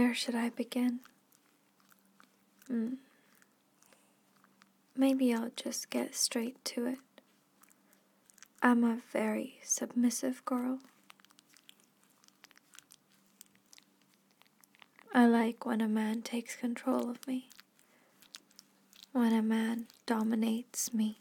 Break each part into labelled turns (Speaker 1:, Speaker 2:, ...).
Speaker 1: Where should I begin? Maybe I'll just get straight to it. I'm a very submissive girl. I like when a man takes control of me, when a man dominates me,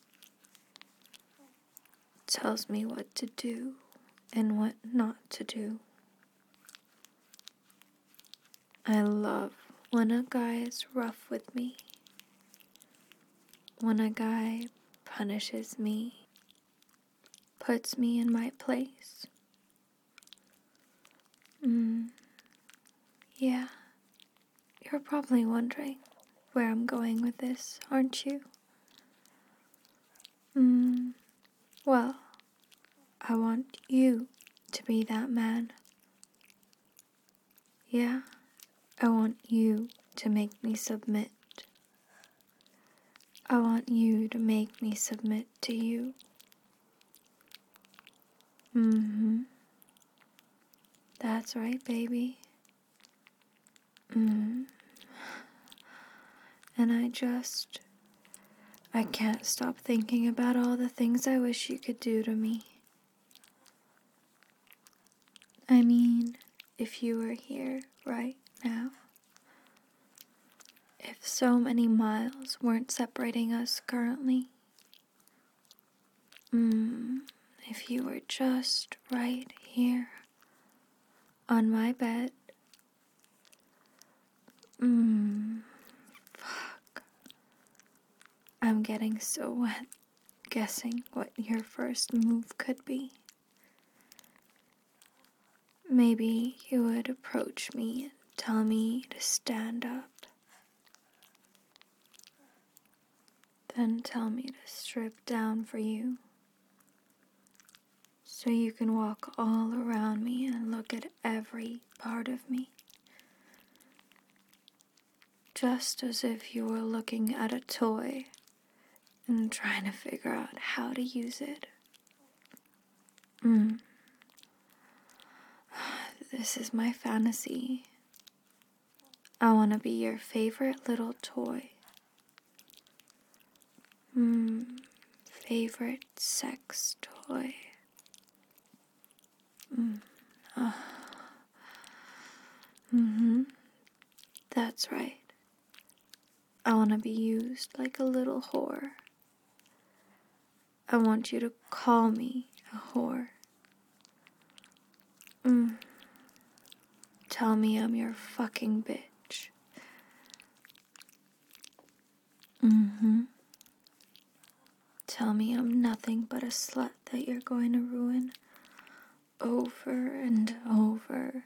Speaker 1: tells me what to do and what not to do. I love when a guy is rough with me, when a guy punishes me, puts me in my place. Yeah, you're probably wondering where I'm going with this, aren't you? Well, I want you to be that man. Yeah, I want you to make me submit. I want you to make me submit to you. That's right, baby. And I can't stop thinking about all the things I wish you could do to me. I mean, if you were here right now, if so many miles weren't separating us currently, if you were just right here on my bed, fuck. I'm getting so wet guessing what your first move could be. Maybe you would approach me and tell me to stand up. Then tell me to strip down for you, so you can walk all around me and look at every part of me. Just as if you were looking at a toy and trying to figure out how to use it. This is my fantasy. I want to be your favorite little toy. Favorite sex toy. That's right. I want to be used like a little whore. I want you to call me a whore. Tell me I'm your fucking bitch. Tell me I'm nothing but a slut that you're going to ruin over and over.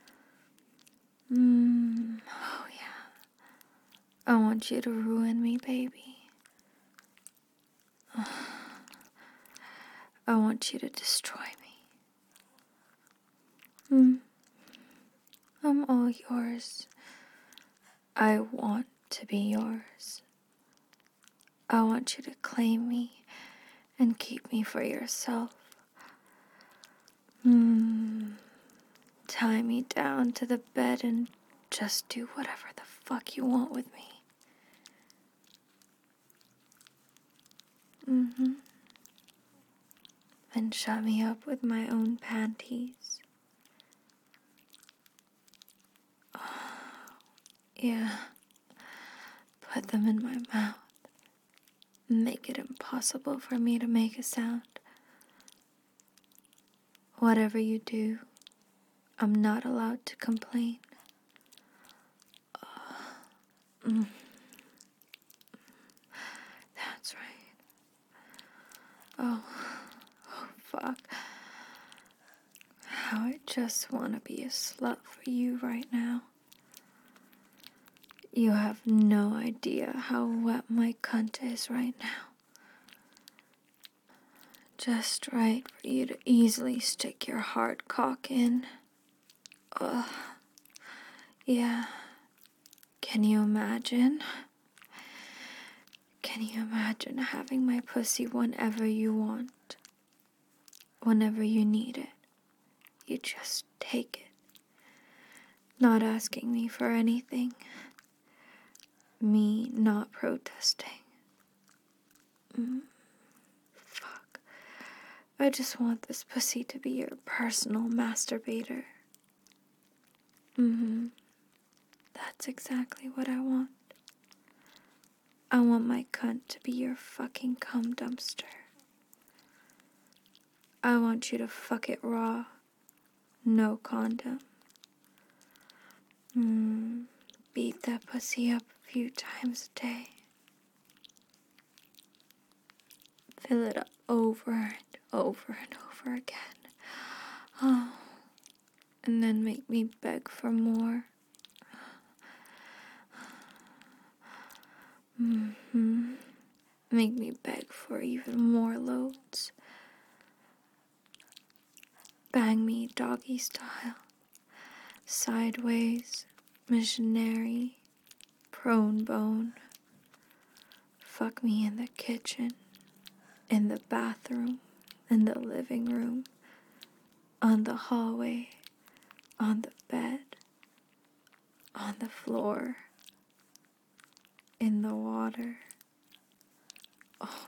Speaker 1: Oh yeah. I want you to ruin me, baby. I want you to destroy me. I'm all yours. I want to be yours. I want you to claim me and keep me for yourself. Tie me down to the bed and just do whatever the fuck you want with me. Then shut me up with my own panties. Yeah. Put them in my mouth. Make it impossible for me to make a sound. Whatever you do, I'm not allowed to complain. That's right. Oh, fuck. How I just want to be a slut for you right now. You have no idea how wet my cunt is right now. Just right for you to easily stick your hard cock in. Ugh. Yeah. Can you imagine? Can you imagine having my pussy whenever you want? Whenever you need it. You just take it. not asking me for anything, me not protesting. Fuck. I just want this pussy to be your personal masturbator. That's exactly what I want. I want my cunt to be your fucking cum dumpster. I want you to fuck it raw. No condom. Beat that pussy up a few times a day. Fill it up over and over and over again. Oh. And then make me beg for more. Make me beg for even more loads. Bang me doggy style. Sideways, missionary, prone bone. Fuck me in the kitchen, in the bathroom, in the living room, on the hallway, on the bed, on the floor, in the water. Oh,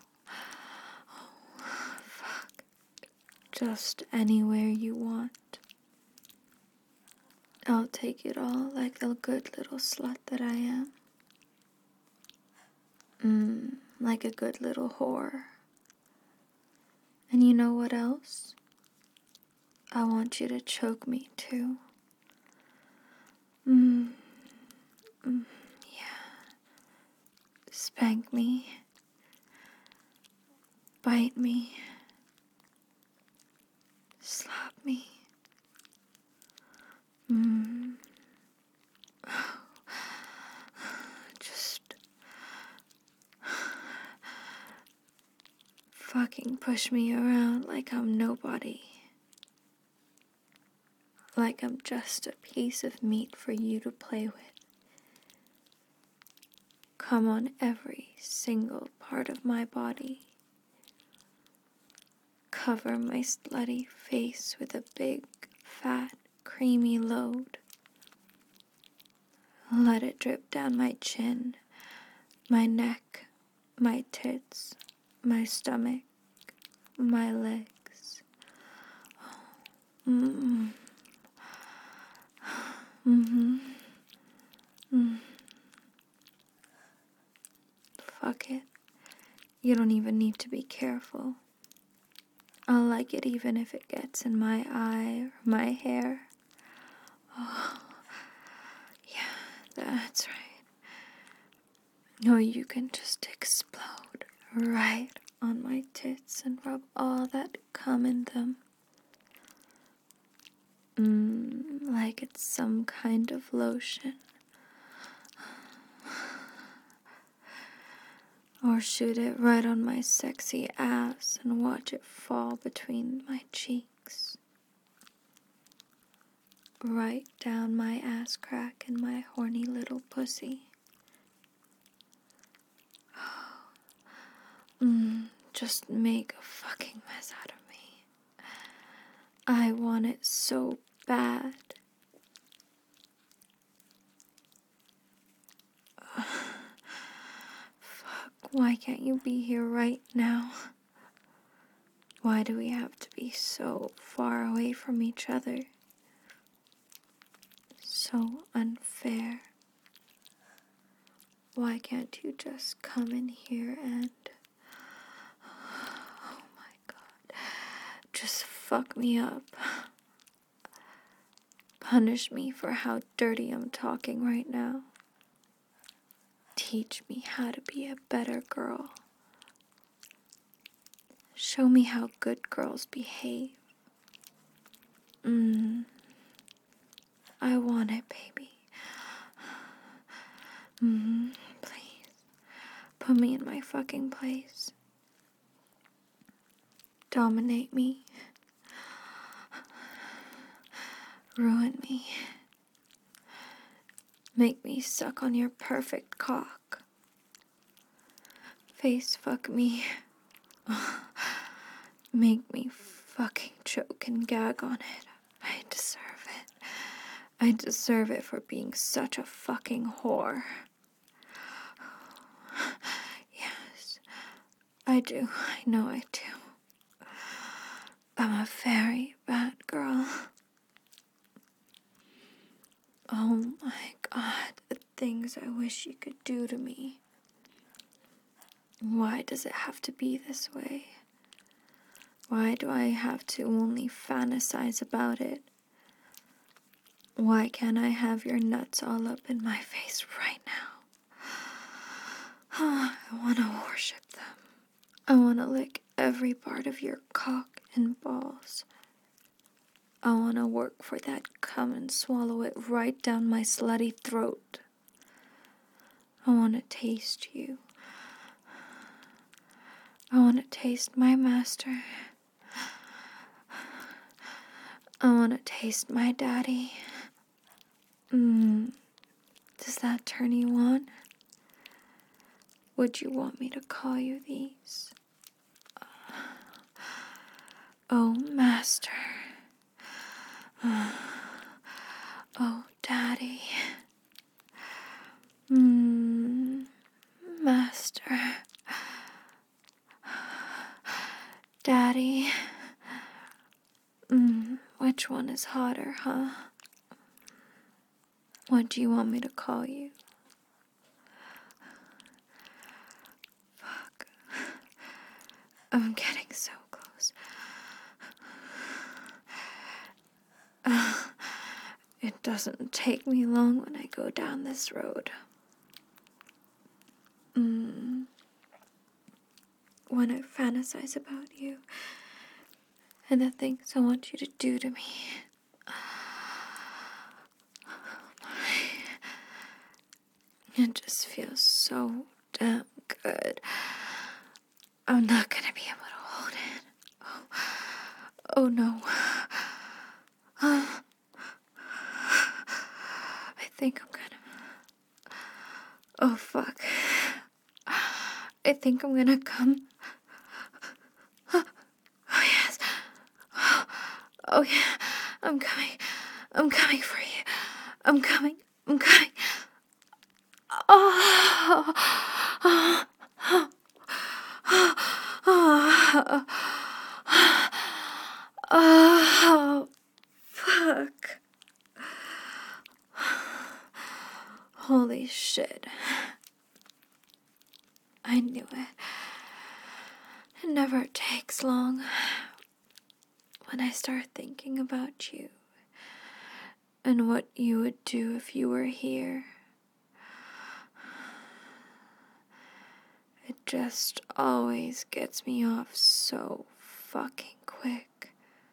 Speaker 1: fuck. Just anywhere you want. I'll take it all like the good little slut that I am. Like a good little whore. And you know what else? I want you to choke me too. Yeah. Spank me. Bite me. Slap me. Just fucking push me around like I'm nobody. Like I'm just a piece of meat for you to play with. Come on every single part of my body. Cover my slutty face with a big, fat, creamy load. Let it drip down my chin, my neck, my tits, my stomach, my legs. Fuck it. You don't even need to be careful. I'll like it even if it gets in my eye or my hair. Oh, yeah, that's right. Or you can just explode right on my tits and rub all that cum in them. Like it's some kind of lotion. Or shoot it right on my sexy ass and watch it fall between my cheeks. Right down my ass crack and my horny little pussy. Just make a fucking mess out of me. I want it so bad. Fuck, why can't you be here right now? Why do we have to be so far away from each other? So unfair. Why can't you just come in here and... Oh my god. Just fuck me up. Punish me for how dirty I'm talking right now. Teach me how to be a better girl. Show me how good girls behave. I want it, baby. Please. Put me in my fucking place. Dominate me. Ruin me. Make me suck on your perfect cock. Face fuck me. Make me fucking choke and gag on it. I deserve it. I deserve it for being such a fucking whore. Yes, I do. I know I do. I'm a very bad girl. Oh my God, the things I wish you could do to me. Why does it have to be this way? Why do I have to only fantasize about it? Why can't I have your nuts all up in my face right now? I want to worship them. I want to lick every part of your cock and balls. I want to work for that cum and swallow it right down my slutty throat. I want to taste you. I want to taste my master. I want to taste my daddy. Does that turn you on? Would you want me to call you these? Oh, master. Oh, daddy. Master. Daddy. Which one is hotter, huh? What do you want me to call you? Fuck. I'm getting so close. It doesn't take me long when I go down this road. When I fantasize about you and the things I want you to do to me. It just feels so damn good. I'm not gonna be able to hold it. Oh no. I think I'm gonna... Oh fuck. I think I'm gonna come. Oh yes. Oh yeah. I'm coming. I'm coming for you. I'm coming. I'm coming. Oh. Oh, fuck. Holy shit. I knew it. It never takes long when I start thinking about you and what you would do if you were here. It just always gets me off so fucking quick.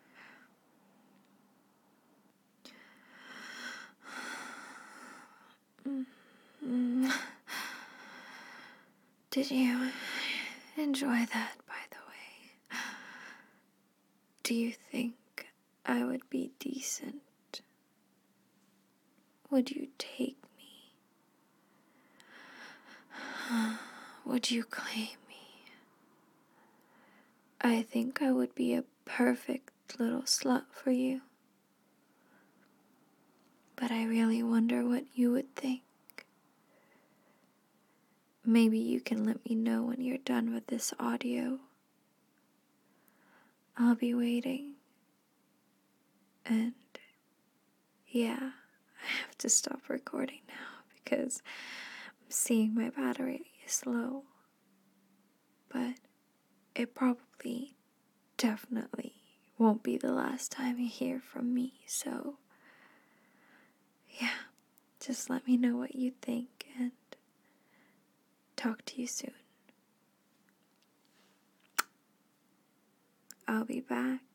Speaker 1: Did you enjoy that, by the way? Do you think I would be decent? Would you take me? Would you claim me? I think I would be a perfect little slut for you. But I really wonder what you would think. Maybe you can let me know when you're done with this audio. I'll be waiting. And yeah, I have to stop recording now because I'm seeing my battery is low. But it probably, definitely won't be the last time you hear from me. So yeah, just let me know what you think and talk to you soon. I'll be back.